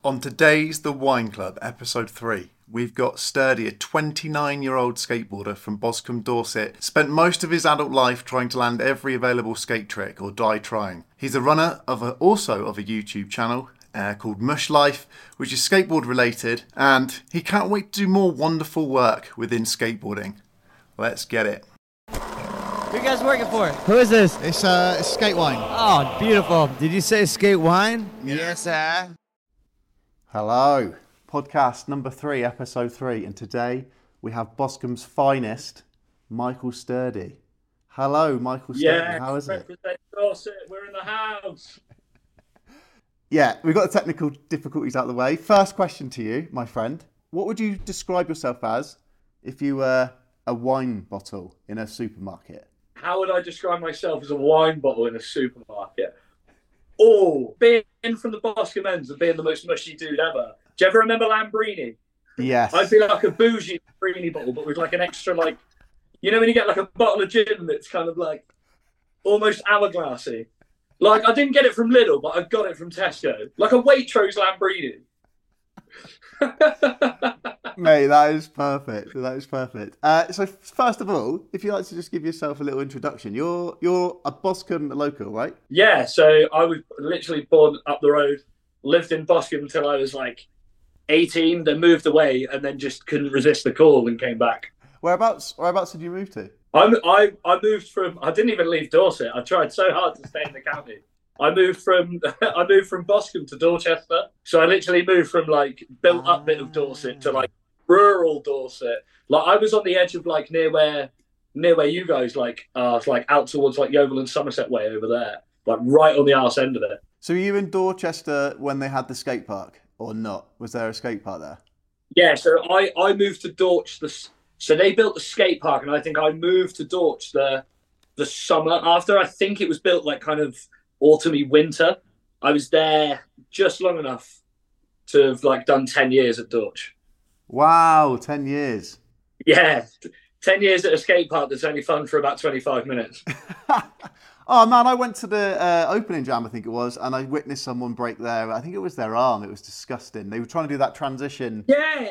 On today's The Wine Club, episode 3, we've got Sturdy, a 29-year-old skateboarder from Boscombe, Dorset. Spent most of his adult life trying to land every available skate trick or die trying. He's a runner also of a YouTube channel called Mush Life, which is skateboard related, and he can't wait to do more wonderful work within skateboarding. Let's get it. Who you guys working for? Who is this? It's skate wine. Oh, beautiful. Did you say skate wine? Yes, sir. Hello, podcast number 3, episode 3, and today we have Boscombe's finest, Michael Sturdy. Hello, Michael Sturdy. How is it? Dorset, we're in the house. Yeah, we've got the technical difficulties out of the way. First question to you, my friend. What would you describe yourself as if you were a wine bottle in a supermarket? How would I describe myself as a wine bottle in a supermarket? Oh, being from the Boscombe ends and being the most mushy dude ever. Do you ever remember Lambrini? Yes. I'd be like a bougie Lambrini bottle, but with like an extra, like, you know when you get like a bottle of gin that's kind of like almost hourglassy? Like, I didn't get it from Lidl, but I got it from Tesco. Like a Waitrose Lambrini. Mate, that is perfect. That is perfect. So first of all, if you'd like to just give yourself a little introduction, you're a Boscombe local, right? Yeah, so I was literally born up the road, lived in Boscombe until I was like 18, then moved away, and then just couldn't resist the call and came back. Whereabouts did you move to? I moved from. I didn't even leave Dorset. I tried so hard to stay in the county. I moved from Boscombe to Dorchester. So I literally moved from like built up bit of Dorset to like rural Dorset. Like I was on the edge of like near where you guys like out towards like Yeovil and Somerset way over there, like right on the arse end of it. So were you in Dorchester when they had the skate park or not? Was there a skate park there? Yeah, so I moved to Dorch. So they built the skate park, and I think I moved to Dorch the summer after. I think it was built like kind of autumny winter. I was there just long enough to have like done 10 years at Dorch. Wow, 10 years. Yeah, 10 years at a skate park that's only fun for about 25 minutes. Oh man, I went to the opening jam, I think it was, and I witnessed someone break I think it was their arm. It was disgusting. They were trying to do that transition. Yeah,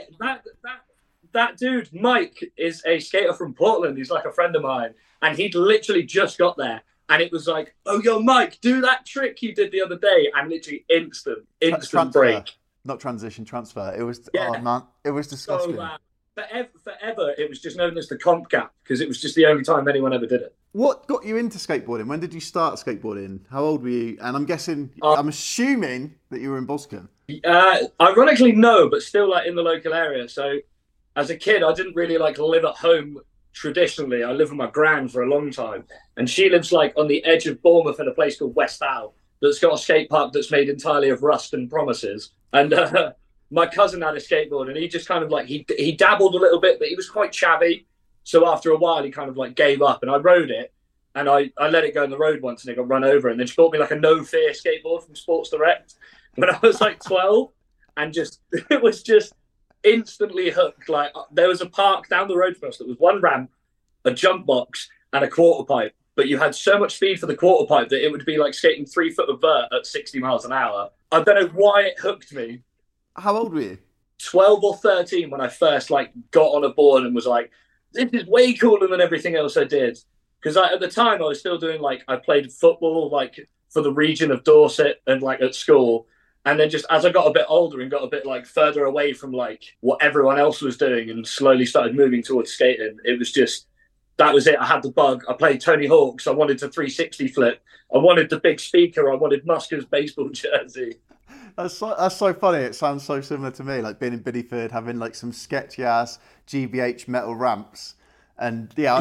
that dude, Mike, is a skater from Portland. He's like a friend of mine, and he'd literally just got there. And it was like, oh, yo, Mike, do that trick you did the other day. And literally instant break. Not transition, transfer. It was, yeah. Oh man, it was disgusting. So forever, it was just known as the comp gap because it was just the only time anyone ever did it. What got you into skateboarding? When did you start skateboarding? How old were you? And I'm assuming that you were in Boscombe. Ironically, no, but still like in the local area. So as a kid, I didn't really like live at home traditionally. I lived with my gran for a long time, and she lives like on the edge of Bournemouth in a place called West Howe that's got a skate park that's made entirely of rust and promises. And my cousin had a skateboard, and he just kind of like he dabbled a little bit, but he was quite chavvy. So after a while, he kind of like gave up, and I rode it, and I let it go on the road once, and it got run over, and then she bought me like a No Fear skateboard from Sports Direct when I was like 12, and it was just instantly hooked. Like there was a park down the road from us that was one ramp, a jump box, and a quarter pipe. But you had so much speed for the quarter pipe that it would be like skating 3 foot of vert at 60 miles an hour. I don't know why it hooked me. How old were you? 12 or 13 when I first like got on a board and was like, this is way cooler than everything else I did. Because at the time I was still doing like, I played football like for the region of Dorset and like at school. And then just as I got a bit older and got a bit like further away from like what everyone else was doing and slowly started moving towards skating, it was just, that was it. I had the bug. I played Tony Hawk's. I wanted to 360 flip. I wanted the big speaker. I wanted Musker's baseball jersey. That's so funny. It sounds so similar to me, like being in Bideford, having like some sketchy ass GBH metal ramps. And yeah,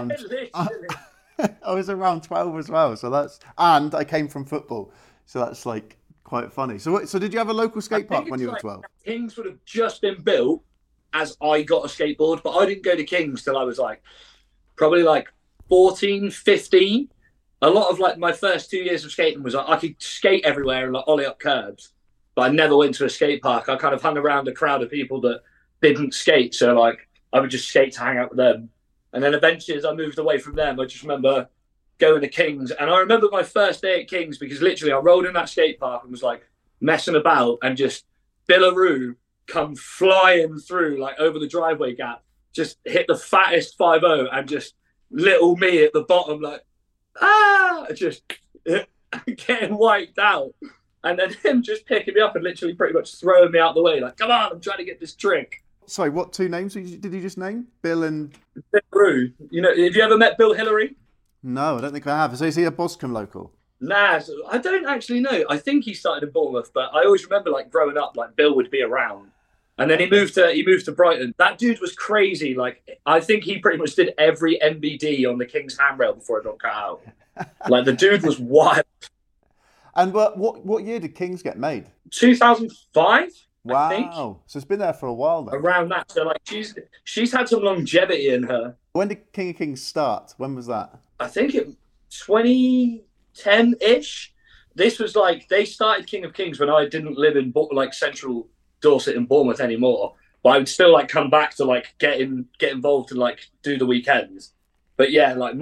I was around 12 as well. And I came from football. So that's like quite funny. So did you have a local skate park when you were 12? Kings would have just been built as I got a skateboard, but I didn't go to Kings till I was like probably like 14, 15. A lot of like my first 2 years of skating was like I could skate everywhere and like ollie up curbs, but I never went to a skate park. I kind of hung around a crowd of people that didn't skate, so like I would just skate to hang out with them. And then eventually, as I moved away from them, I just remember going to Kings. And I remember my first day at Kings because literally I rolled in that skate park and was like messing about and just Billaroo come flying through like over the driveway gap, just hit the fattest 5-0 and just little me at the bottom like just getting wiped out, and then him just picking me up and literally pretty much throwing me out the way like, come on, I'm trying to get this trick. Sorry, what two names did you just name? Bill and Billaroo. You know, have you ever met Bill Hillary? No, I don't think I have. So is he a Boscombe local? Nah, I don't actually know. I think he started in Bournemouth, but I always remember like growing up, like Bill would be around. And then he moved to Brighton. That dude was crazy. Like, I think he pretty much did every MBD on the King's handrail before it got cut out. Like, the dude was wild. And what year did Kings get made? 2005. Wow. I think. So it's been there for a while then. Around that. So like she's had some longevity in her. When did King of Kings start? When was that? I think it 2010-ish. This was like, they started King of Kings when I didn't live in like central Dorset and Bournemouth anymore, but I would still like come back to like get involved and like do the weekends. But yeah, like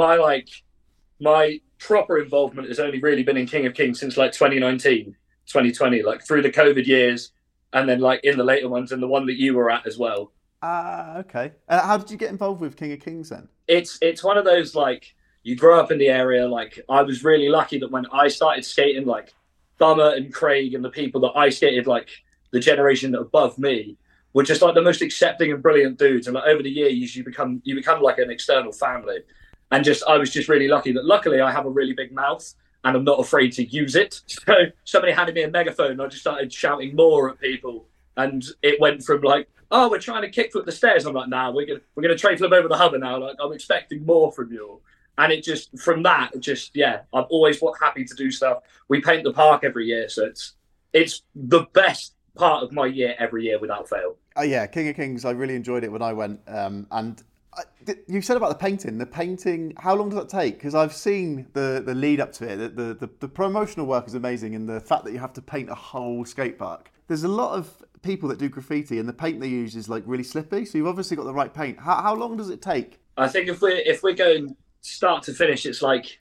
my proper involvement has only really been in King of Kings since like 2019, 2020, like through the COVID years, and then like in the later ones and the one that you were at as well. Okay. How did you get involved with King of Kings then? It's one of those, like, you grow up in the area. Like, I was really lucky that when I started skating, like Bummer and Craig and the people that I skated, like the generation above me, were just like the most accepting and brilliant dudes. And like over the years, you become like an external family. And I was just really lucky that luckily I have a really big mouth and I'm not afraid to use it. So somebody handed me a megaphone and I just started shouting more at people. And it went from like, oh, we're trying to kickflip the stairs. I'm like, nah, we're gonna tray flip over the hubba now. Like, I'm expecting more from you. And it just, from that, yeah, I'm always happy to do stuff. We paint the park every year, so it's the best part of my year every year without fail. Yeah, King of Kings, I really enjoyed it when I went. And you said about the painting, how long does that take? Because I've seen the lead up to it. The promotional work is amazing, and the fact that you have to paint a whole skate park. There's a lot of people that do graffiti, and the paint they use is like really slippy, so you've obviously got the right paint. How long does it take? I think if we're going start to finish, it's like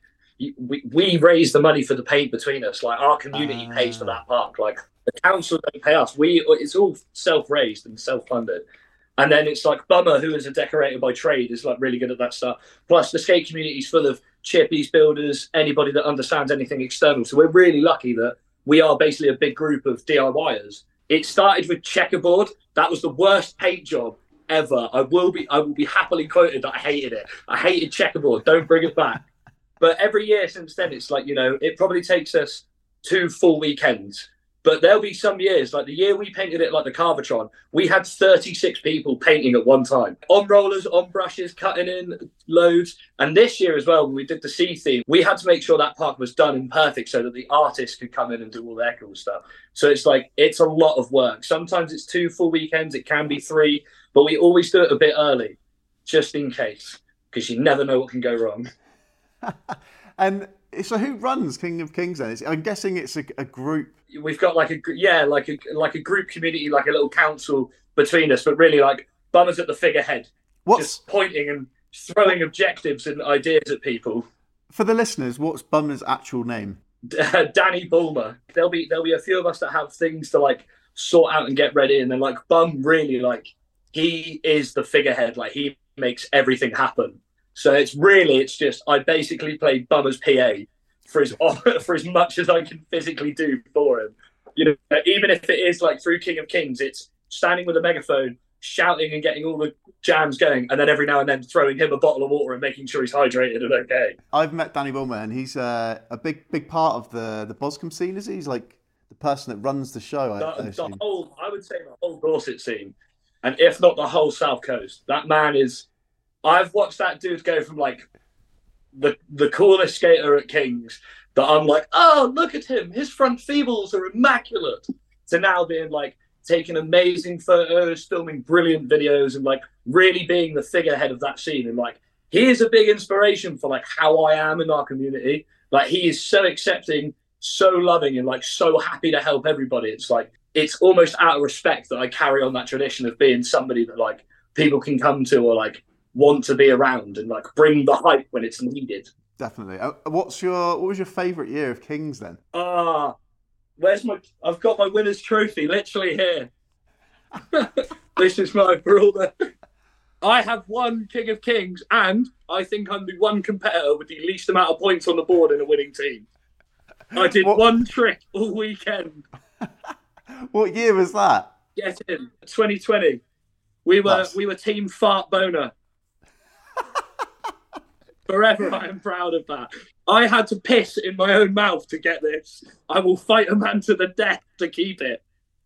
we raise the money for the paint between us. Like, our community pays for that park. Like, the council don't pay us. It's all self-raised and self-funded. And then it's like Bummer, who is a decorator by trade, is like really good at that stuff. Plus, the skate community is full of chippies, builders, anybody that understands anything external. So we're really lucky that we are basically a big group of DIYers. It started with checkerboard. That was the worst paint job ever. I will be happily quoted that I hated it. I hated checkerboard. Don't bring it back. But every year since then, it's like, it probably takes us 2 full weekends. But there'll be some years, like the year we painted it like the Carvatron, we had 36 people painting at one time. On rollers, on brushes, cutting in loads. And this year as well, when we did the sea theme, we had to make sure that park was done and perfect so that the artists could come in and do all their cool stuff. So it's like, it's a lot of work. Sometimes it's 2 full weekends, it can be 3, but we always do it a bit early, just in case, because you never know what can go wrong. And so who runs King of Kings then? I'm guessing it's a group. We've got like a group community, like a little council between us, but really like Bummer's at the figurehead, just pointing and throwing objectives and ideas at people. For the listeners, what's Bummer's actual name? Danny Bulmer. There'll be a few of us that have things to like sort out and get ready, and then like Bum really, like, he is the figurehead, like he makes everything happen. So it's just, I basically play Bummer's PA for as much as I can physically do for him. Even if it is like through King of Kings, it's standing with a megaphone, shouting and getting all the jams going, and then every now and then throwing him a bottle of water and making sure he's hydrated and okay. I've met Danny Bulmer, and he's a big part of the Boscombe scene, is he? He's like the person that runs the show. I would say the whole Dorset scene, and if not the whole South Coast. That man is... I've watched that dude go from like the coolest skater at Kings that I'm like, oh, look at him, his front feebles are immaculate, to now being like taking amazing photos, filming brilliant videos, and like really being the figurehead of that scene. And like, he is a big inspiration for like how I am in our community. Like, he is so accepting, so loving, and like so happy to help everybody. It's like, it's almost out of respect that I carry on that tradition of being somebody that like people can come to, or like want to be around, and like bring the hype when it's needed. Definitely. What was your favourite year of Kings then? I've got my winner's trophy literally here. This is my brother. I have one King of Kings, and I think I'm the one competitor with the least amount of points on the board in a winning team. I did one trick all weekend. What year was that? Get in 2020. We were Team Fart Boner. Forever, I am proud of that. I had to piss in my own mouth to get this. I will fight a man to the death to keep it.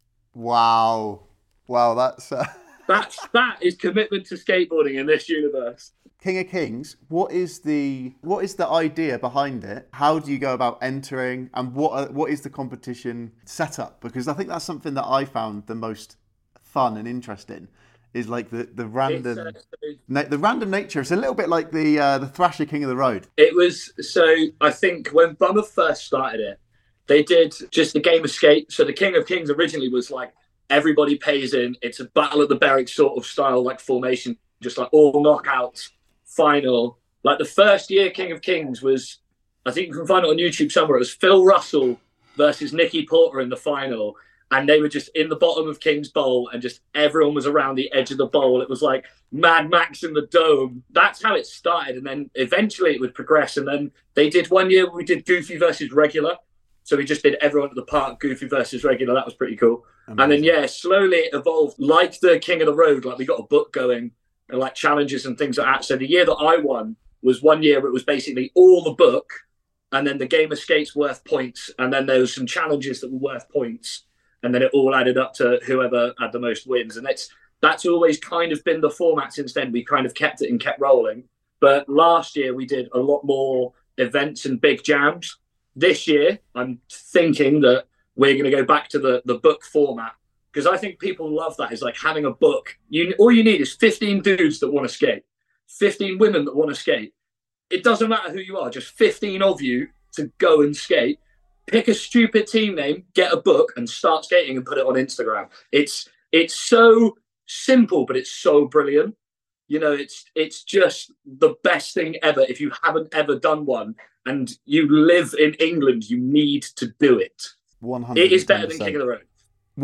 Wow, that's that is commitment to skateboarding in this universe. King of Kings. What is the idea behind it? How do you go about entering, and what is the competition setup? Because I think that's something that I found the most fun and interesting. Is like the random the random nature. It's a little bit like the Thrasher King of the Road. It was, so I think when Bummer first started it, they did just the game of skate. So the King of Kings originally was like everybody pays in. It's a Battle of the Berrics sort of style, like formation, just like all knockouts, final. Like the first year King of Kings was, I think you can find it on YouTube somewhere. It was Phil Russell versus Nicky Porter in the final. And they were just in the bottom of King's Bowl, and just everyone was around the edge of the bowl. It was like Mad Max in the Dome. That's how it started. And then eventually it would progress. And then they did one year where we did Goofy versus Regular. So we just did everyone at the park, Goofy versus Regular. That was pretty cool. Amazing. And then, slowly it evolved. Like the King of the Road, like we got a book going and like challenges and things like that. So the year that I won was one year where it was basically all the book, and then the game of skates worth points. And then there was some challenges that were worth points. And then it all added up to whoever had the most wins. And that's always kind of been the format since then. We kind of kept it and kept rolling. But last year we did a lot more events and big jams. This year, I'm thinking that we're going to go back to the book format, because I think people love that. It's like having a book. All you need is 15 dudes that want to skate, 15 women that want to skate. It doesn't matter who you are, just 15 of you to go and skate. Pick a stupid team name, get a book, and start skating and put it on Instagram. It's so simple, but it's so brilliant. You know, it's just the best thing ever. If you haven't ever done one and you live in England, you need to do it. 100%. It is better than King of the Road.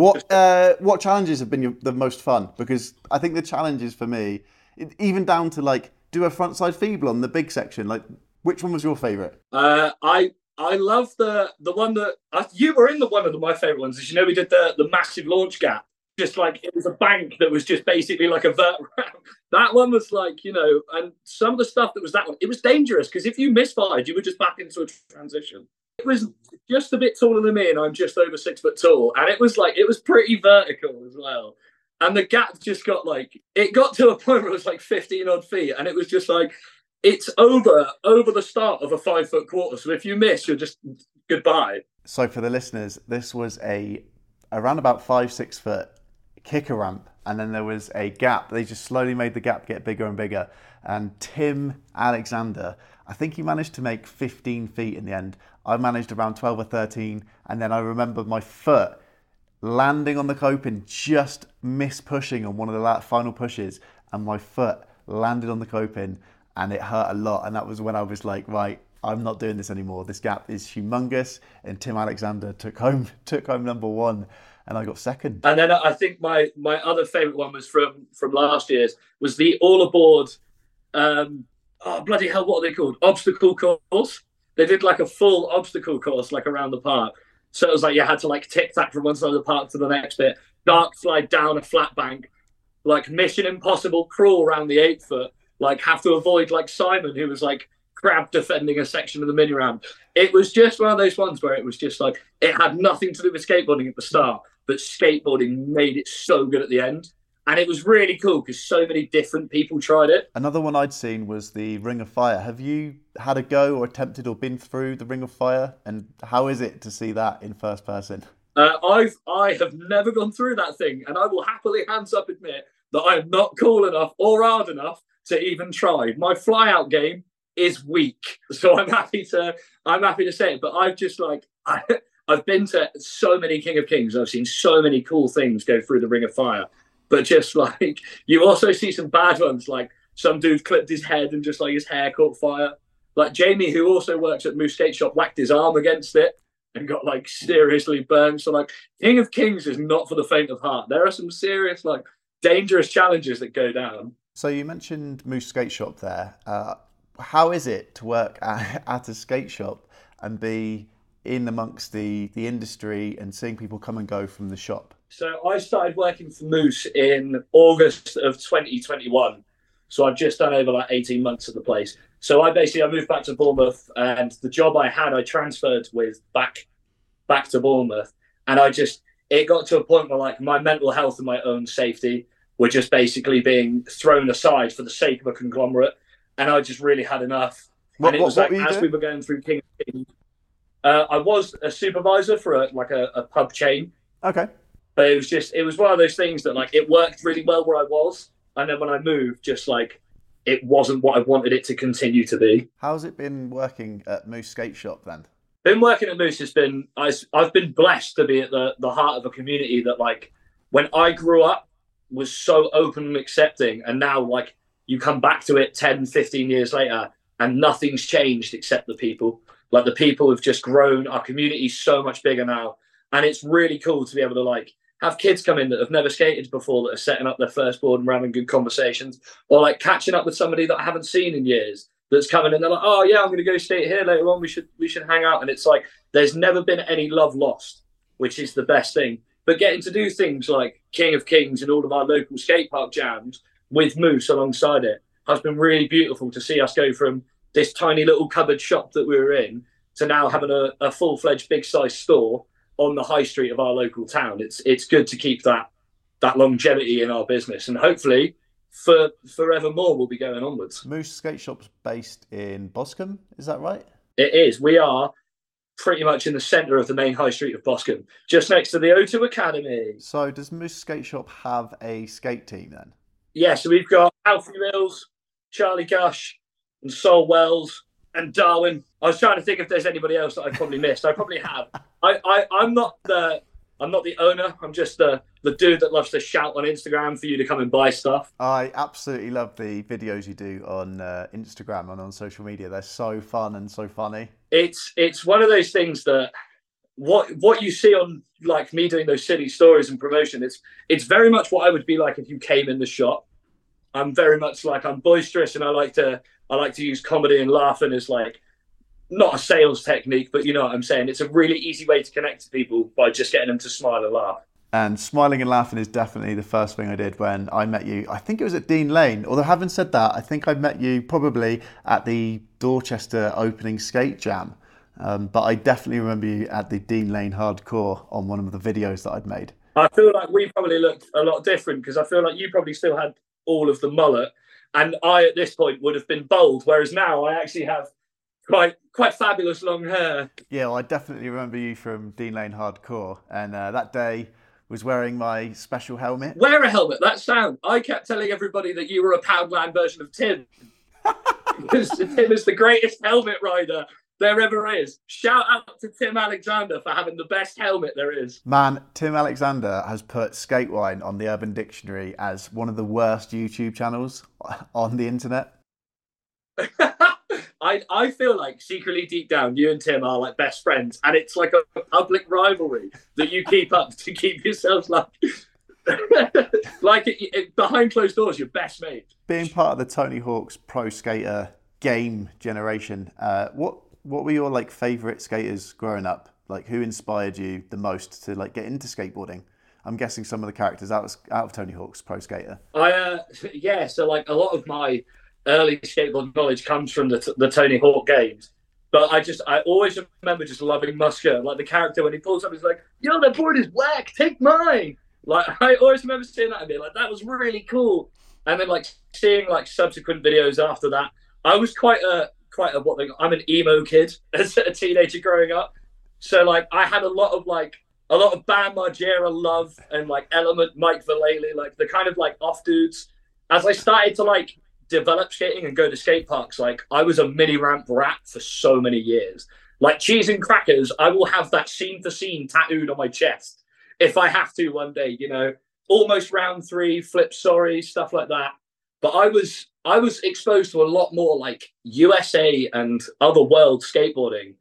What challenges have been the most fun? Because I think the challenges for me, even down to like do a frontside feeble on the big section. Like, which one was your favourite? I love the one that you were in. One of my favourite ones is, we did the massive launch gap. Just like it was a bank that was just basically like a vert ramp. That one was like, and some of the stuff that was that one, it was dangerous because if you misfired, you were just back into a transition. It was just a bit taller than me, and I'm just over 6 foot tall. And it was pretty vertical as well. And the gap just got to a point where it was like 15 odd feet. And it was just like, it's over the start of a 5 foot quarter. So if you miss, you're just goodbye. So for the listeners, this was around about 5-6 foot kicker ramp, and then there was a gap. They just slowly made the gap get bigger and bigger. And Tim Alexander, I think he managed to make 15 feet in the end. I managed around 12 or 13, and then I remember my foot landing on the coping, just pushing on one of the final pushes, and my foot landed on the coping, and it hurt a lot. And that was when I was like, right, I'm not doing this anymore. This gap is humongous. And Tim Alexander took home number one, and I got second. And then I think my other favourite one was from last year's, was the all aboard, bloody hell, what are they called? Obstacle course. They did like a full obstacle course, like around the park. So it was like you had to like tic-tac from one side of the park to the next bit, dark slide down a flat bank, like Mission Impossible crawl around the 8 foot, like have to avoid like Simon, who was like crab defending a section of the mini ramp. It was just one of those ones where it was just like, it had nothing to do with skateboarding at the start, but skateboarding made it so good at the end. And it was really cool because so many different people tried it. Another one I'd seen was the Ring of Fire. Have you had a go or attempted or been through the Ring of Fire? And how is it to see that in first person? I have never gone through that thing, and I will happily hands up admit that I am not cool enough or hard enough to even try. My fly out game is weak, so I'm happy to say it. But I've been to so many King of Kings. I've seen so many cool things go through the Ring of Fire. But just like, you also see some bad ones, like some dude clipped his head and just like his hair caught fire. Like Jamie, who also works at Moose Skate Shop, whacked his arm against it and got like seriously burned. So like King of Kings is not for the faint of heart. There are some serious like dangerous challenges that go down. So you mentioned Moose Skate Shop there. How is it to work at a skate shop and be in amongst the industry and seeing people come and go from the shop? So I started working for Moose in August of 2021. So I've just done over like 18 months at the place. So I moved back to Bournemouth, and the job I had, I transferred with back to Bournemouth. And it got to a point where like my mental health and my own safety were just basically being thrown aside for the sake of a conglomerate. And I just really had enough. What and it was were like, you as doing? we were going through King of Kings, I was a supervisor for a pub chain. Okay. But it was one of those things that like it worked really well where I was. And then when I moved, just like it wasn't what I wanted it to continue to be. How's it been working at Moose Skate Shop then? Been working at Moose I've been blessed to be at the heart of a community that like when I grew up was so open and accepting, and now like you come back to it 10, 15 years later and nothing's changed except the people. Like the people have just grown. Our community's so much bigger now. And it's really cool to be able to like have kids come in that have never skated before, that are setting up their first board and we're having good conversations, or like catching up with somebody that I haven't seen in years that's coming and they're like, oh yeah, I'm going to go skate here later on. We should hang out. And it's like, there's never been any love lost, which is the best thing. But getting to do things like King of Kings and all of our local skate park jams with Moose alongside it has been really beautiful to see us go from this tiny little cupboard shop that we were in to now having a full-fledged big size store on the high street of our local town. It's good to keep that longevity in our business, and hopefully for forevermore we'll be going onwards. Moose Skate Shop's based in Boscombe, is that right? It is. We are pretty much in the centre of the main high street of Boscombe, just next to the O2 Academy. So does Moose Skate Shop have a skate team then? Yeah, so we've got Alfie Mills, Charlie Gush, and Sol Wells, and Darwin. I was trying to think if there's anybody else that I probably missed. I probably have. I'm not the owner. I'm just the dude that loves to shout on Instagram for you to come and buy stuff. I absolutely love the videos you do on Instagram and on social media. They're so fun and so funny. It's one of those things that what you see on like me doing those silly stories and promotion. It's very much what I would be like if you came in the shop. I'm very much like, I'm boisterous and I like to use comedy and laughing as like not a sales technique, but you know what I'm saying. It's a really easy way to connect to people by just getting them to smile and laugh. And smiling and laughing is definitely the first thing I did when I met you. I think it was at Dean Lane. Although having said that, I think I met you probably at the Dorchester opening skate jam. But I definitely remember you at the Dean Lane Hardcore on one of the videos that I'd made. I feel like we probably looked a lot different because I feel like you probably still had all of the mullet, and I at this point would have been bald, whereas now I actually have quite fabulous long hair. Yeah, well, I definitely remember you from Dean Lane Hardcore, and that day was wearing my special helmet. Wear a helmet, that sound. I kept telling everybody that you were a Poundland version of Tim. Because Tim is the greatest helmet rider there ever is. Shout out to Tim Alexander for having the best helmet there is. Man, Tim Alexander has put Skatewine on the Urban Dictionary as one of the worst YouTube channels on the internet. I feel like secretly deep down, you and Tim are like best friends, and it's like a public rivalry that you keep up to keep yourselves like behind closed doors, your best mate. Being part of the Tony Hawk's Pro Skater game generation, what were your like favourite skaters growing up? Like who inspired you the most to like get into skateboarding? I'm guessing some of the characters out of Tony Hawk's Pro Skater. So like a lot of my early skateboard knowledge comes from the Tony Hawk games. But I always remember just loving Musker. Like the character when he pulls up, he's like, yo, that board is whack, take mine. Like I always remember seeing that and being like, that was really cool. And then like seeing like subsequent videos after that, I was I'm an emo kid as a teenager growing up. So like I had a lot of Bam Margera love and like Element, Mike Vallely, like the kind of like off dudes. As I started to like develop skating and go to skate parks, like I was a mini ramp rat for so many years. Like cheese and crackers, I will have that scene for scene tattooed on my chest if I have to one day, you know, almost round 3, flip sorry, stuff like that. But I was exposed to a lot more like USA and other world skateboarding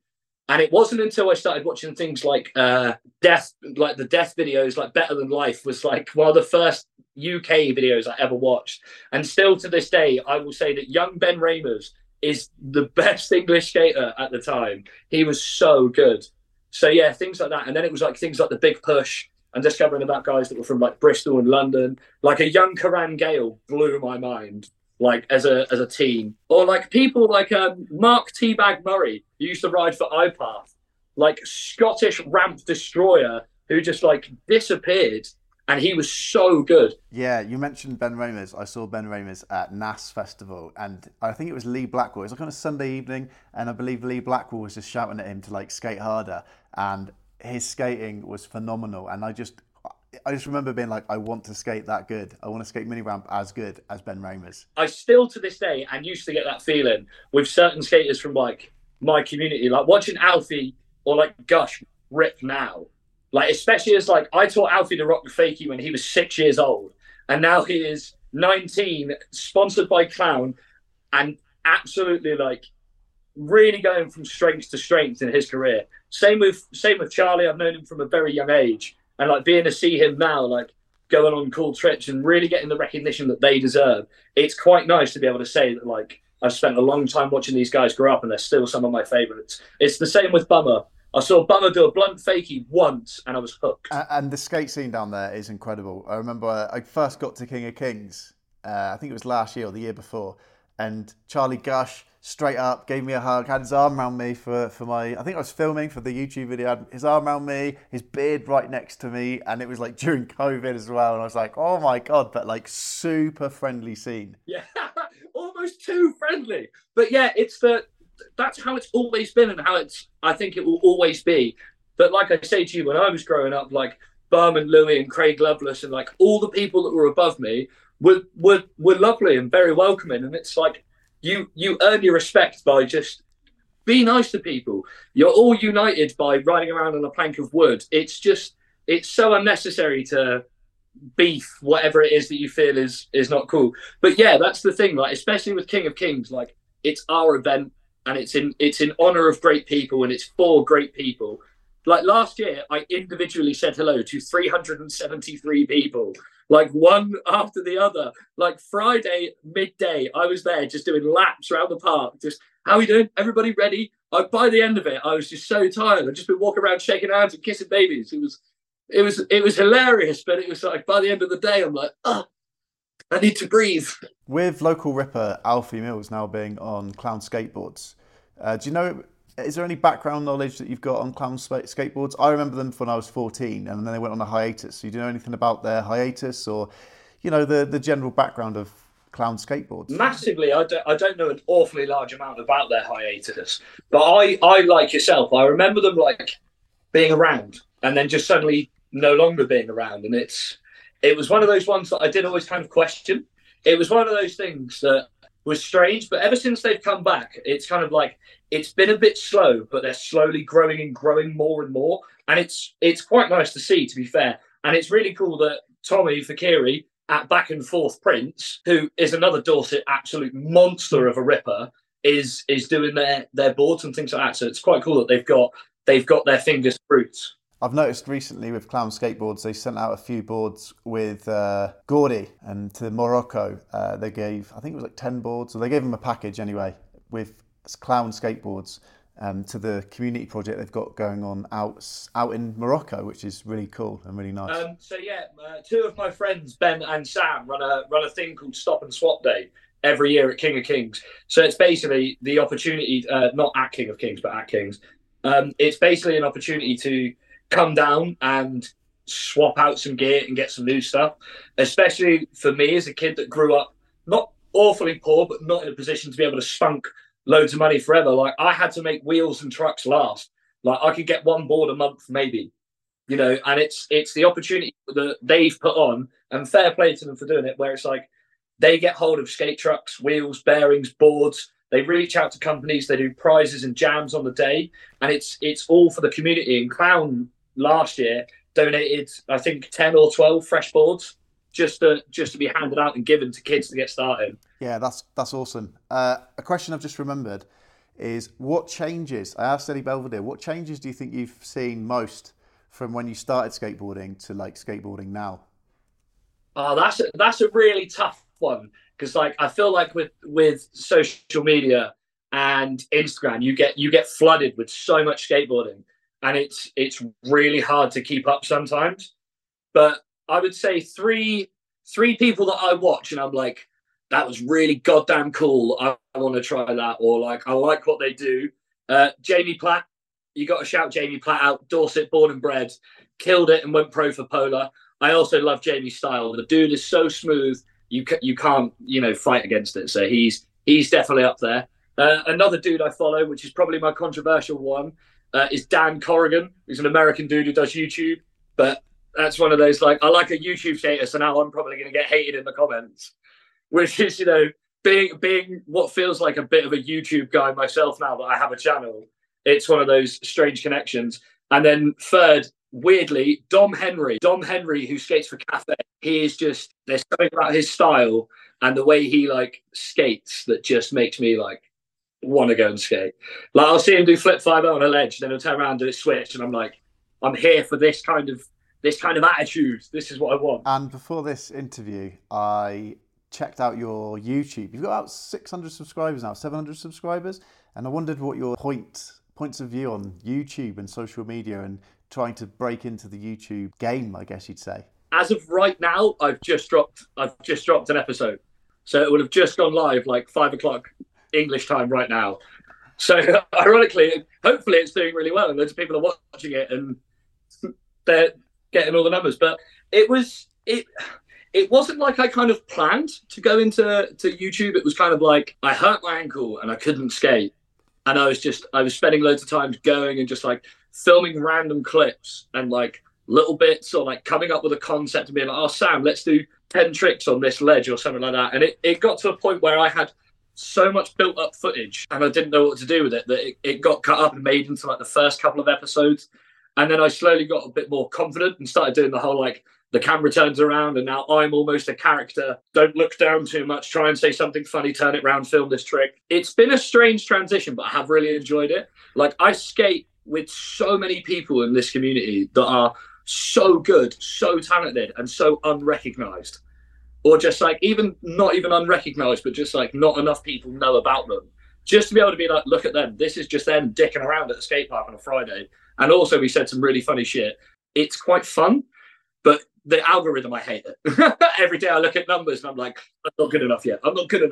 And it wasn't until I started watching things like Death, like the Death videos, like Better Than Life was like one of the first UK videos I ever watched. And still to this day, I will say that young Ben Ramers is the best English skater at the time. He was so good. So yeah, things like that. And then it was like things like the Big Push and discovering about guys that were from like Bristol and London. Like a young Karan Gale blew my mind, like as a teen. Or like people like Mark Teabag Murray, who used to ride for iPath, like Scottish ramp destroyer who just like disappeared, and he was so good. Yeah, you mentioned Ben Ramers. I saw Ben Ramers at NAS Festival, and I think it was Lee Blackwell. It was like on a Sunday evening, and I believe Lee Blackwell was just shouting at him to like skate harder, and his skating was phenomenal. And I just remember being like, I want to skate that good. I want to skate mini ramp as good as Ben Ramers. I still to this day and used to get that feeling with certain skaters from like my community, like watching Alfie or like Gush rip now. Like, especially as like I taught Alfie to rock the fakie when he was 6 years old, and now he is 19, sponsored by Clown, and absolutely like really going from strength to strength in his career. Same with Charlie. I've known him from a very young age, and like being to see him now, like going on cool trips and really getting the recognition that they deserve. It's quite nice to be able to say that like I've spent a long time watching these guys grow up, and they're still some of my favourites. It's the same with Bummer. I saw Bummer do a blunt fakie once, and I was hooked. And the skate scene down there is incredible. I remember I first got to King of Kings. I think it was last year or the year before, and Charlie Gush straight up gave me a hug, had his arm around me for my, I think I was filming for the YouTube video, had his arm around me, his beard right next to me, and it was like during COVID as well, and I was like, oh my God, but like super friendly scene. Yeah, almost too friendly. But yeah, that's how it's always been, and how I think it will always be. But like I say to you, when I was growing up, like Berman Louie and Craig Lovelace and like all the people that were above me were lovely and very welcoming. And it's like you earn your respect by just be nice to people. You're all united by riding around on a plank of wood. It's so unnecessary to beef whatever it is that you feel is not cool. But yeah, that's the thing. Like especially with King of Kings, like it's our event, and it's in honor of great people, and it's for great people. Like last year, I individually said hello to 373 people, like one after the other. Like Friday midday, I was there just doing laps around the park. Just, how are we doing? Everybody ready? By the end of it, I was just so tired. I'd just been walking around shaking hands and kissing babies. It was hilarious, but it was like by the end of the day, I'm like, I need to breathe. With local ripper Alfie Mills now being on Clown skateboards, do you know, is there any background knowledge that you've got on Clown skateboards? I remember them when I was 14, and then they went on a hiatus. So you do know anything about their hiatus, or you know the general background of Clown skateboards? Massively. I don't know an awfully large amount about their hiatus, but I like yourself, I remember them like being around and then just suddenly no longer being around, and it was one of those ones that I did always kind of question. It was one of those things that was strange, but ever since they've come back, it's kind of like it's been a bit slow, but they're slowly growing and growing more and more, and it's quite nice to see, to be fair. And it's really cool that Tommy Fakiri at Back and Forth Prince, who is another Dorset absolute monster of a ripper, is doing their boards and things like that. So it's quite cool that they've got their fingers fruits. I've noticed recently with Clown Skateboards, they sent out a few boards with Gordy, and to Morocco, they gave, I think it was like 10 boards, or they gave them a package anyway, with Clown Skateboards to the community project they've got going on out in Morocco, which is really cool and really nice. So yeah, two of my friends, Ben and Sam, run a thing called Stop and Swap Day every year at King of Kings. So it's basically the opportunity, not at King of Kings, but at Kings. It's basically an opportunity to come down and swap out some gear and get some new stuff, especially for me as a kid that grew up not awfully poor, but not in a position to be able to spunk loads of money forever. Like I had to make wheels and trucks last. Like I could get one board a month maybe, you know, and it's the opportunity that they've put on, and fair play to them for doing it, where it's like they get hold of skate trucks, wheels, bearings, boards. They reach out to companies, they do prizes and jams on the day, and it's all for the community. And Clown last year donated, I think, 10 or 12 fresh boards just to be handed out and given to kids to get started. Yeah, that's awesome. A question I've just remembered is what changes, I asked Eddie Belvedere, what changes do you think you've seen most from when you started skateboarding to like skateboarding now? Oh, that's a really tough one because like I feel like with social media and Instagram, you get flooded with so much skateboarding, and it's really hard to keep up sometimes. But I would say three people that I watch and I'm like, that was really goddamn cool. I want to try that, or like I like what they do. Jamie Platt, you got to shout Jamie Platt out. Dorset, born and bred, killed it and went pro for Polar. I also love Jamie's style. The dude is so smooth, you can't fight against it. So he's definitely up there. Another dude I follow, which is probably my controversial one, is Dan Corrigan. He's an American dude who does YouTube, but that's one of those like I like a YouTube status, so now I'm probably going to get hated in the comments, which is being what feels like a bit of a YouTube guy myself now that I have a channel. It's one of those strange connections. And then third, weirdly, Dom Henry, who skates for Cafe. He is just, there's something about his style and the way he like skates that just makes me like want to go and skate. Like I'll see him do flip 5 on a ledge, then he'll turn around and do a switch, and I'm like, I'm here for this kind of attitude. This is what I want. And before this interview, I checked out your YouTube. You've got about 600 subscribers now, 700 subscribers, and I wondered what your points of view on YouTube and social media and trying to break into the YouTube game, I guess you'd say. As of right now, I've just dropped an episode, so it would have just gone live like 5 o'clock English time right now. So ironically, hopefully it's doing really well and loads of people are watching it and they're getting all the numbers. But it wasn't like I kind of planned to go into YouTube. It was kind of like I hurt my ankle and I couldn't skate, and I was spending loads of time going and just like filming random clips and like little bits, or like coming up with a concept and being like, oh Sam, let's do 10 tricks on this ledge or something like that. And it got to a point where I had so much built up footage and I didn't know what to do with it that it got cut up and made into like the first couple of episodes. And then I slowly got a bit more confident and started doing the whole like the camera turns around and now I'm almost a character. Don't look down too much. Try and say something funny, turn it around, film this trick. It's been a strange transition, but I have really enjoyed it. Like I skate with so many people in this community that are so good, so talented and so unrecognized. Or just like not even unrecognized, but just like not enough people know about them. Just to be able to be like, look at them. This is just them dicking around at the skate park on a Friday. And also we said some really funny shit. It's quite fun, but the algorithm, I hate it. Every day I look at numbers and I'm like, I'm not good enough yet.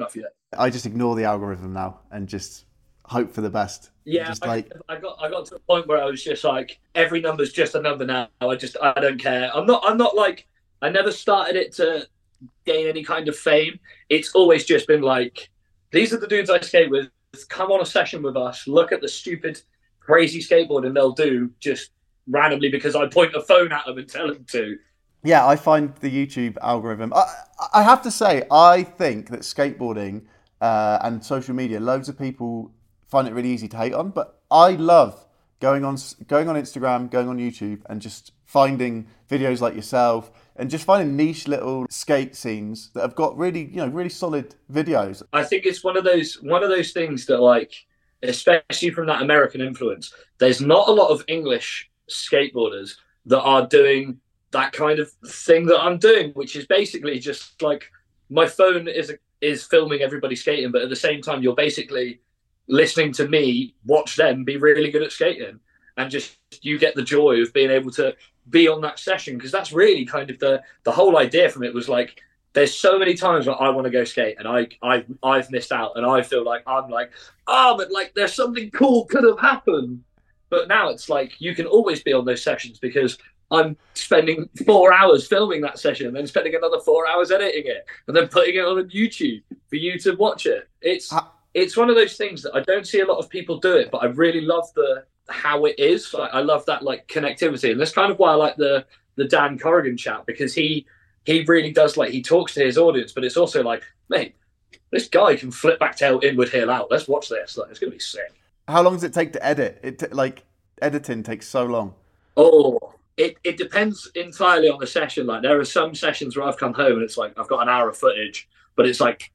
I just ignore the algorithm now and just hope for the best. Yeah, I got to a point where I was just like, every number's just a number now. I don't care. I'm not like, I never started it to gain any kind of fame. It's always just been like, these are the dudes I skate with. Come on a session with us. Look at the stupid, crazy skateboarding they'll do just randomly because I point a phone at them and tell them to. Yeah, I find the YouTube algorithm. I have to say, I think that skateboarding and social media, loads of people find it really easy to hate on. But I love going on Instagram, going on YouTube, and just finding videos like yourself, and just finding niche little skate scenes that have got really, really solid videos. I think it's one of those things that, like, especially from that American influence, there's not a lot of English skateboarders that are doing that kind of thing that I'm doing, which is basically just like my phone is filming everybody skating, but at the same time you're basically listening to me watch them be really good at skating, and just you get the joy of being able to be on that session, because that's really kind of the whole idea from it. Was like, there's so many times where I want to go skate and I've missed out, and I feel like I'm like, but like there's something cool could have happened. But now it's like you can always be on those sessions because I'm spending 4 hours filming that session and then spending another 4 hours editing it and then putting it on YouTube for you to watch it. It's one of those things that I don't see a lot of people do it, but I really love how it is. I love that like connectivity, and that's kind of why I like the Dan Corrigan chat, because he really does, like, he talks to his audience, but it's also like, mate, this guy can flip back tail inward heel out. Let's watch this. Like, it's gonna be sick. How long does it take to edit? Editing takes so long. Oh, it depends entirely on the session. Like, there are some sessions where I've come home and it's like I've got an hour of footage, but it's like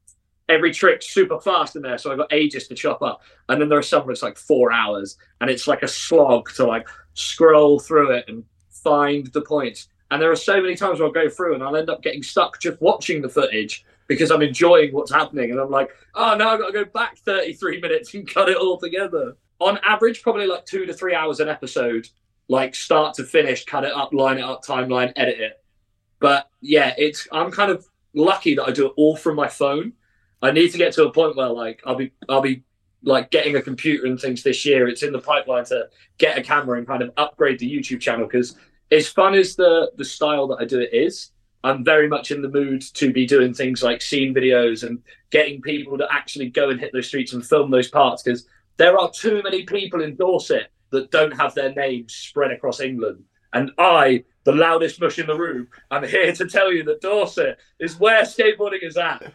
every trick's super fast in there, so I've got ages to chop up. And then there are some where it's like 4 hours, and it's like a slog to like scroll through it and find the points. And there are so many times where I'll go through and I'll end up getting stuck just watching the footage because I'm enjoying what's happening. And I'm like, oh, now I've got to go back 33 minutes and cut it all together. On average, probably like 2 to 3 hours an episode, like start to finish, cut it up, line it up, timeline, edit it. But yeah, I'm kind of lucky that I do it all from my phone. I need to get to a point where like I'll be like getting a computer and things this year. It's in the pipeline to get a camera and kind of upgrade the YouTube channel, because as fun as the style that I do it is, I'm very much in the mood to be doing things like scene videos and getting people to actually go and hit those streets and film those parts, because there are too many people in Dorset that don't have their names spread across England. And I, the loudest mush in the room, I'm here to tell you that Dorset is where skateboarding is at.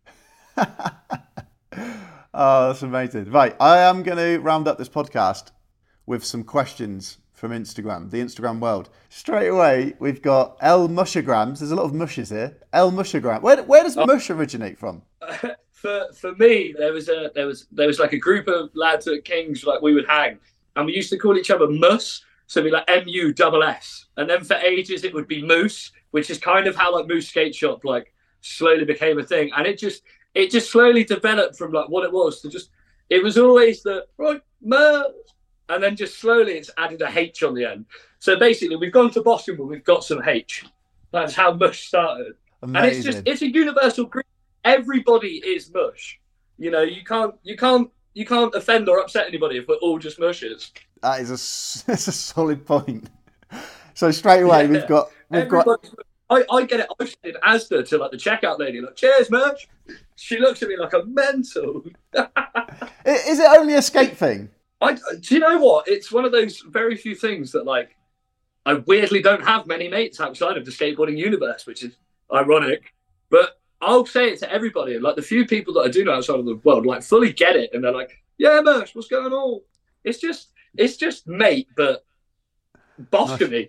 Oh, that's amazing. Right, I am going to round up this podcast with some questions from Instagram, the Instagram world. Straight away, we've got L Mushagrams. There's a lot of mushes here. L Mushagram. Where does mush originate from? For me, there was like a group of lads at King's, like we would hang, and we used to call each other Mus. So it'd be like MUSS. And then for ages it would be Moose, which is kind of how like Moose Skate Shop like slowly became a thing. And it just slowly developed from like what it was to just, it was always the right Moose. And then just slowly it's added a H on the end. So basically we've gone to Boston where we've got some H. That's how mush started. Amazing. And it's a universal group. Everybody is mush. You know, you can't offend or upset anybody if we're all just mushes. That is that's a solid point. So straight away we've got. I get it. I said in Asda to like the checkout lady, like, cheers, merch. She looks at me like a mental. Is it only a skate thing? Do you know what? It's one of those very few things that like I weirdly don't have many mates outside of the skateboarding universe, which is ironic. But I'll say it to everybody, and like the few people that I do know outside of the world, like fully get it, and they're like, "Yeah, merch, what's going on?" It's just mate, but Boscony.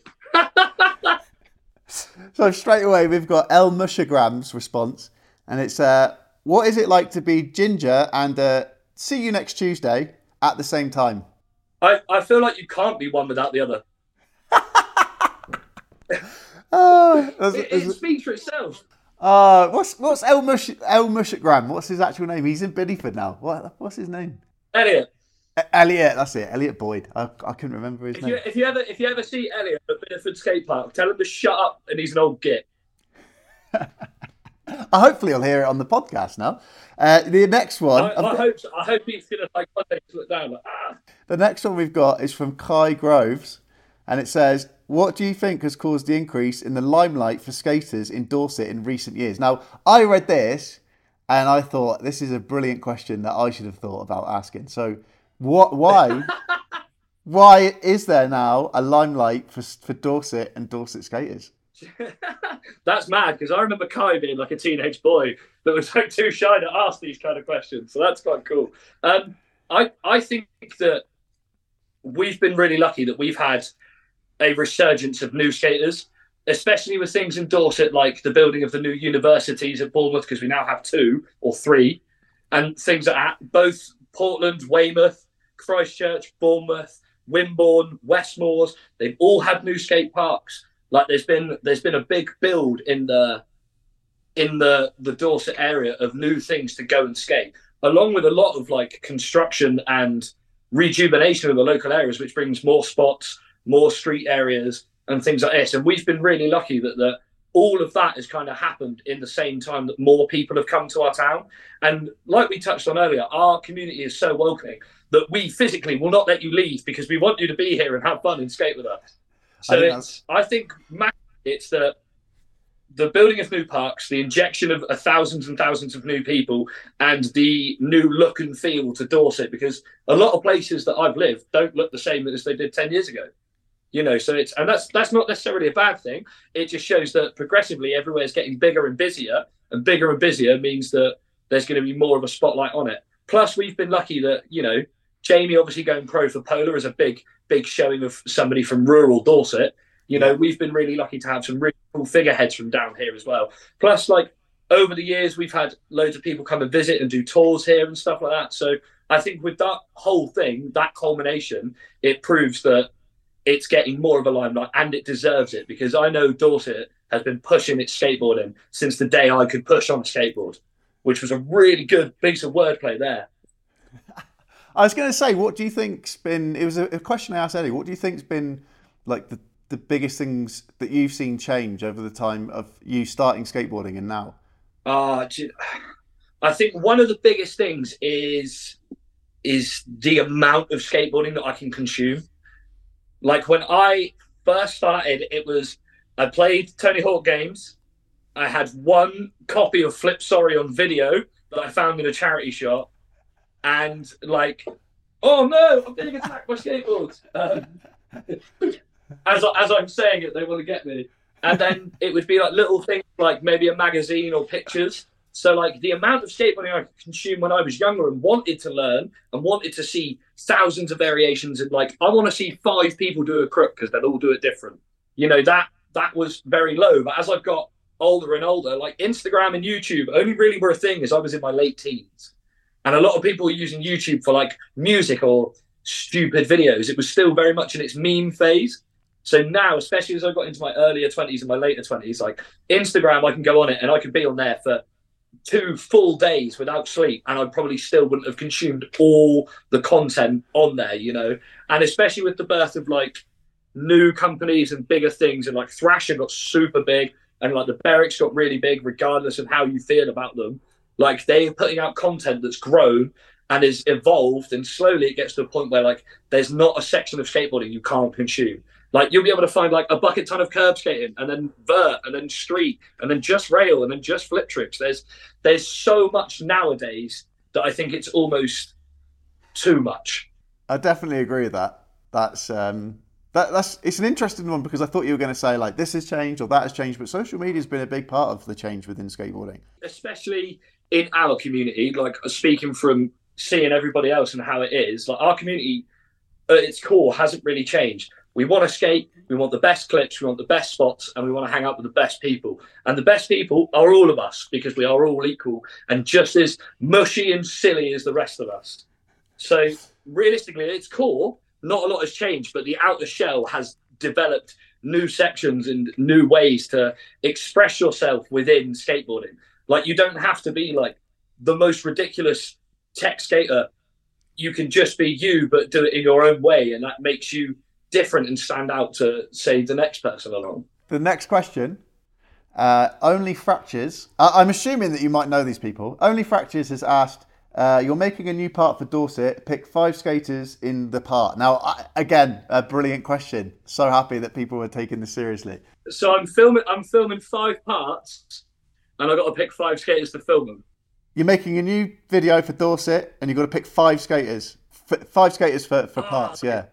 So straight away we've got El Mushagram's response, and it's what is it like to be ginger and see you next Tuesday at the same time? I feel like you can't be one without the other. It speaks for itself. What's El Mushagram? What's his actual name? He's in Biddyford now. What's his name? Elliot. Elliot, that's it. Elliot Boyd. I couldn't remember his name. If you ever see Elliot at Bideford Skate Park, tell him to shut up, and he's an old git. Hopefully, I'll hear it on the podcast now. The next one. I hope he's gonna like one day look down. Like, The next one we've got is from Kai Groves, and it says, "What do you think has caused the increase in the limelight for skaters in Dorset in recent years?" Now, I read this, and I thought this is a brilliant question that I should have thought about asking. So. Why is there now a limelight for Dorset and Dorset skaters? That's mad, because I remember Kai being like a teenage boy that was like too shy to ask these kind of questions. So that's quite cool. I think that we've been really lucky that we've had a resurgence of new skaters, especially with things in Dorset like the building of the new universities at Bournemouth, because we now have 2 or 3, and things at both Portland, Weymouth, Christchurch, Bournemouth, Wimborne, Westmoors. They've all had new skate parks. Like there's been a big build in the Dorset area of new things to go and skate, along with a lot of like construction and rejuvenation of the local areas, which brings more spots, more street areas, and things like this. And we've been really lucky that all of that has kind of happened in the same time that more people have come to our town. And like we touched on earlier, our community is so welcoming that we physically will not let you leave because we want you to be here and have fun and skate with us. So I think it's the building of new parks, the injection of thousands and thousands of new people, and the new look and feel to Dorset, because a lot of places that I've lived don't look the same as they did 10 years ago. You know, so that's not necessarily a bad thing. It just shows that progressively everywhere is getting bigger and busier means that there's going to be more of a spotlight on it. Plus, we've been lucky that, you know, Jamie obviously going pro for Polar is a big showing of somebody from rural Dorset. You know, we've been really lucky to have some really cool figureheads from down here as well. Plus, like, over the years, we've had loads of people come and visit and do tours here and stuff like that. So I think with that whole thing, that culmination, it proves that it's getting more of a limelight, and it deserves it, because I know Dorset has been pushing its skateboarding since the day I could push on a skateboard, which was a really good piece of wordplay there. I was going to say, what do you think's been? It was a question I asked Eddie. What do you think's been like the biggest things that you've seen change over the time of you starting skateboarding and now? I think one of the biggest things is the amount of skateboarding that I can consume. Like when I first started, I played Tony Hawk games. I had one copy of Flip Sorry on video that I found in a charity shop, and like, oh no, I'm being attacked by skateboards. As I'm saying it, they want to get me. And then it would be like little things like maybe a magazine or pictures. So like the amount of skateboarding I consumed when I was younger and wanted to learn and wanted to see thousands of variations, and like I want to see 5 people do a crook because they'll all do it different. You know, that was very low. But as I've got older and older, like Instagram and YouTube only really were a thing as I was in my late teens. And a lot of people were using YouTube for like music or stupid videos. It was still very much in its meme phase. So now, especially as I got into my earlier 20s and my later 20s, like Instagram, I can go on it and I could be on there for 2 full days without sleep, and I probably still wouldn't have consumed all the content on there, you know. And especially with the birth of like new companies and bigger things, and like Thrasher got super big, and like the Berrics got really big, regardless of how you feel about them. Like they're putting out content that's grown and is evolved, and slowly it gets to a point where like there's not a section of skateboarding you can't consume. Like you'll be able to find like a bucket ton of curb skating, and then vert, and then street, and then just rail, and then just flip tricks. There's so much nowadays that I think it's almost too much. I definitely agree with that. That's it's an interesting one, because I thought you were going to say like this has changed or that has changed, but social media has been a big part of the change within skateboarding, especially in our community. Like speaking from seeing everybody else and how it is, like our community at its core hasn't really changed. We want to skate, we want the best clips, we want the best spots, and we want to hang out with the best people. And the best people are all of us, because we are all equal and just as mushy and silly as the rest of us. So realistically, at its core, not a lot has changed, but the outer shell has developed new sections and new ways to express yourself within skateboarding. Like you don't have to be like the most ridiculous tech skater. You can just be you, but do it in your own way, and that makes you different and stand out to, say, the next person along. The next question, Only Fractures. I'm assuming that you might know these people. Only Fractures has asked, you're making a new part for Dorset. Pick 5 skaters in the part. Now, again, a brilliant question. So happy that people are taking this seriously. So I'm filming 5 parts, and I've got to pick 5 skaters to film them. You're making a new video for Dorset, and you've got to pick 5 skaters. 5 skaters for parts, yeah.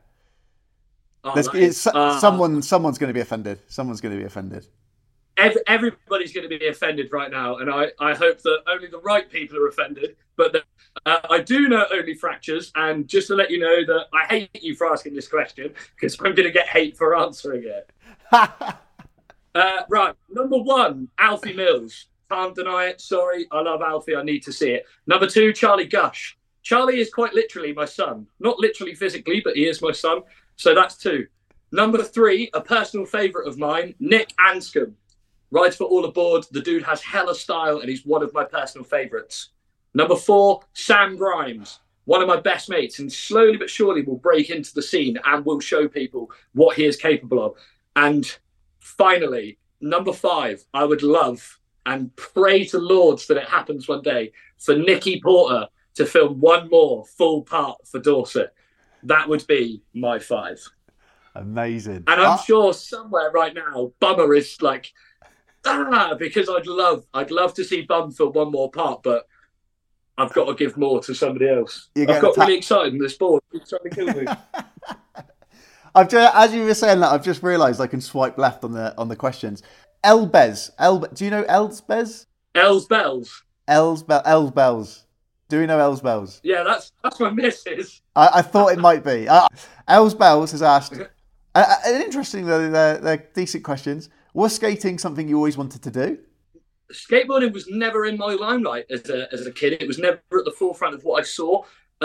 Someone's going to be offended. Someone's going to be offended. Everybody's going to be offended right now, and I hope that only the right people are offended. But I do know Only Fractures, and just to let you know that I hate you for asking this question, because I'm going to get hate for answering it. Right, number 1, Alfie Mills. Can't deny it. Sorry, I love Alfie. I need to see it. Number 2, Charlie Gush. Charlie is quite literally my son. Not literally physically, but he is my son. So that's 2. Number 3, a personal favourite of mine, Nick Anscombe. Rides for All Aboard. The dude has hella style, and he's one of my personal favourites. Number 4, Sam Grimes. One of my best mates, and slowly but surely will break into the scene and will show people what he is capable of. And finally, number 5, I would love and pray to Lords that it happens one day for Nicky Porter to film one more full part for Dorset. That would be my 5. Amazing. And I'm sure somewhere right now, Bummer is like, because I'd love to see Bum film one more part, but I've got to give more to somebody else. I've got really excited in this board. It's trying to kill me. As you were saying that, I've just realised I can swipe left on the questions. Elbez. Do you know Elsbez? Elsbells. Elsbells. Do we know Elsbells? Yeah, that's my missus. I thought it might be. Elsbells has asked, and interesting though, they're decent questions. Was skating something you always wanted to do? Skateboarding was never in my limelight as a kid. It was never at the forefront of what I saw.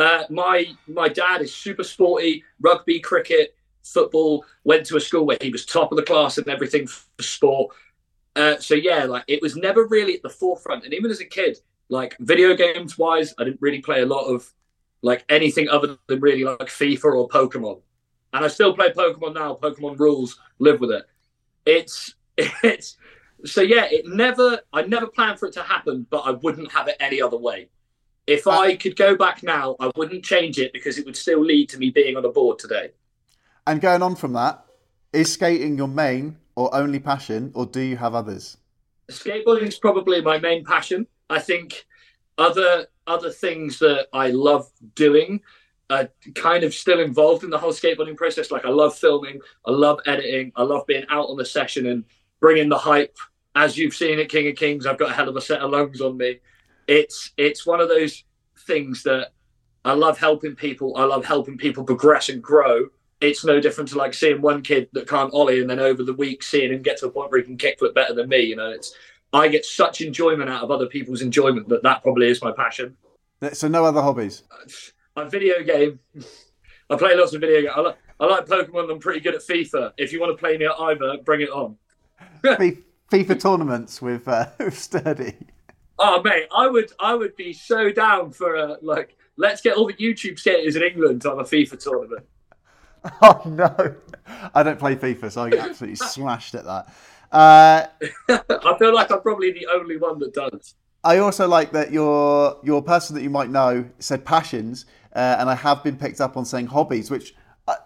My dad is super sporty, rugby, cricket, football. Went to a school where he was top of the class and everything for sport. So yeah, like it was never really at the forefront. And even as a kid, like video games wise, I didn't really play a lot of like anything other than really like FIFA or Pokemon. And I still play Pokemon now. Pokemon rules, live with it. It's so yeah, I never planned for it to happen, but I wouldn't have it any other way. If I could go back now, I wouldn't change it because it would still lead to me being on a board today. And going on from that, is skating your main or only passion, or do you have others? Skateboarding is probably my main passion. I think other things that I love doing are kind of still involved in the whole skateboarding process. Like I love filming, I love editing, I love being out on the session and bringing the hype. As you've seen at King of Kings, I've got a hell of a set of lungs on me. It's one of those things that I love helping people. I love helping people progress and grow. It's no different to like seeing one kid that can't ollie and then over the week seeing him get to a point where he can kickflip better than me. You know, I get such enjoyment out of other people's enjoyment that probably is my passion. So no other hobbies? I video game. I play lots of video games. I like Pokemon. I'm pretty good at FIFA. If you want to play me at either, bring it on. FIFA tournaments with Sturdy. Oh mate, I would be so down for let's get all the YouTube skaters in England to have a FIFA tournament. Oh no, I don't play FIFA, so I get absolutely smashed at that. I feel like I'm probably the only one that does. I also like that your person that you might know said passions, and I have been picked up on saying hobbies, which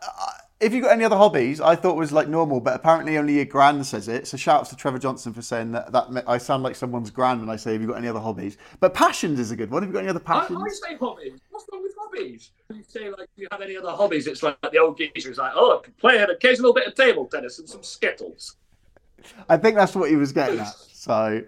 if you've got any other hobbies, I thought was like normal, but apparently only your gran says it. So shout out to Trevor Johnson for saying that I sound like someone's gran when I say, have you got any other hobbies? But passions is a good one. Have you got any other passions? I say hobbies. What's wrong with hobbies? When you say like, do you have any other hobbies? It's like the old geezer is like, oh, I can play an occasional bit of table tennis and some Skittles. I think that's what he was getting at. So,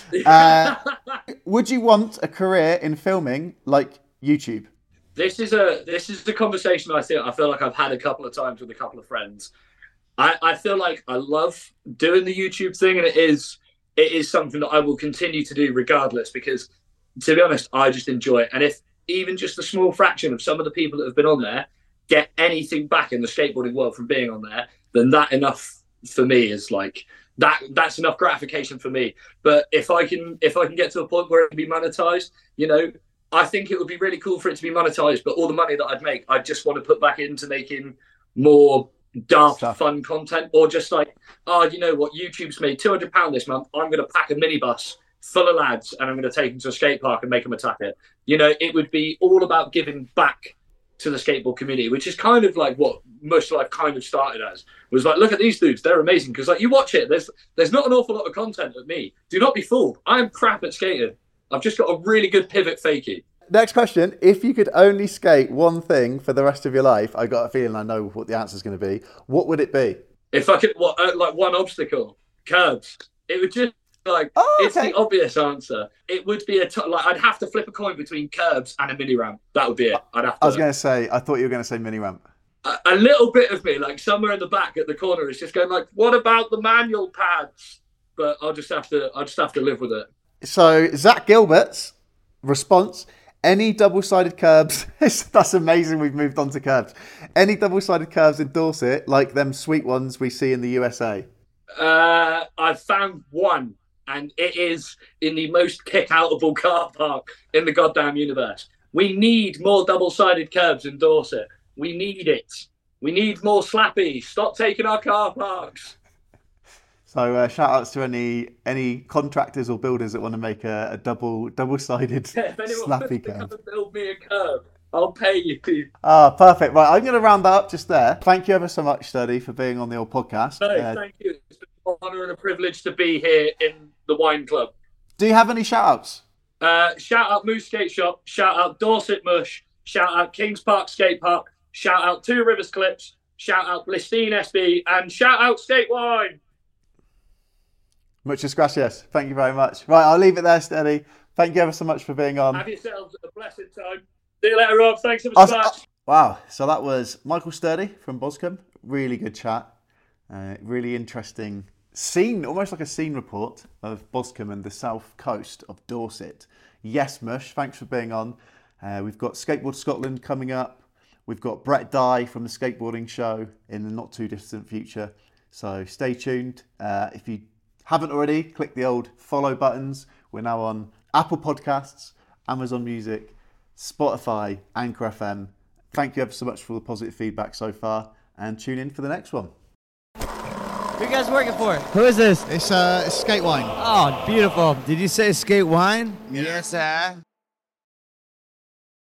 would you want a career in filming like YouTube? This is the conversation I feel like I've had a couple of times with a couple of friends. I feel like I love doing the YouTube thing, and it is something that I will continue to do regardless, because to be honest, I just enjoy it. And if even just a small fraction of some of the people that have been on there get anything back in the skateboarding world from being on there, then that enough for me is like that's enough gratification for me. But if I can get to a point where it can be monetized, you know, I think it would be really cool for it to be monetized, but all the money that I'd make, I just want to put back into making more daft, fun content, or just like, oh, you know what, YouTube's made £200 this month. I'm going to pack a minibus full of lads and I'm going to take them to a skate park and make them attack it. You know, it would be all about giving back to the skateboard community, which is kind of like what Mush Life kind of started as. Was like, look at these dudes, they're amazing. Because like you watch it, there's not an awful lot of content at me. Do not be fooled. I'm crap at skating. I've just got a really good pivot fakie. Next question. If you could only skate one thing for the rest of your life, I got a feeling I know what the answer is going to be. What would it be? If I could, like one obstacle? Curbs. It would just it's the obvious answer. It would be I'd have to flip a coin between curbs and a mini ramp. That would be it. I was going to say, I thought you were going to say mini ramp. A little bit of me, like somewhere in the back at the corner, is just going like, what about the manual pads? But I'll just have to live with it. So Zach Gilbert's response: any double-sided curbs? That's amazing. We've moved on to curbs. Any double-sided curbs in Dorset, like them sweet ones we see in the USA? I've found one, and it is in the most kick-outable car park in the goddamn universe. We need more double-sided curbs in Dorset. We need it. We need more slappies. Stop taking our car parks. So shout outs to any contractors or builders that want to make a double-sided slappy curb. Come and build me a curb, I'll pay you. Perfect. Right, I'm going to round that up just there. Thank you ever so much, Sturdy, for being on the old podcast. No, thank you. It's been an honour and a privilege to be here in the Wine Club. Do you have any shout outs? Shout out Moose Skate Shop. Shout out Dorset Mush. Shout out Kings Park Skate Park. Shout out Two Rivers Clips. Shout out Blistine SB. And shout out Skate Wine. Muchas gracias. Thank you very much. Right, I'll leave it there, Steady. Thank you ever so much for being on. Have yourselves a blessed time. See you later, Rob. Thanks ever so much. Wow. So that was Michael Sturdy from Boscombe. Really good chat. Really interesting scene, almost like a scene report of Boscombe and the south coast of Dorset. Yes, Mush, thanks for being on. We've got Skateboard Scotland coming up. We've got Brett Dye from the Skateboarding Show in the not too distant future. So stay tuned. If you haven't already, click the old follow buttons. We're now on Apple Podcasts, Amazon Music, Spotify, Anchor FM. Thank you ever so much for all the positive feedback so far, and tune in for the next one. Who you guys working for? Who is this? It's Skate Wine. Oh, beautiful. Did you say skate wine? Yes, sir.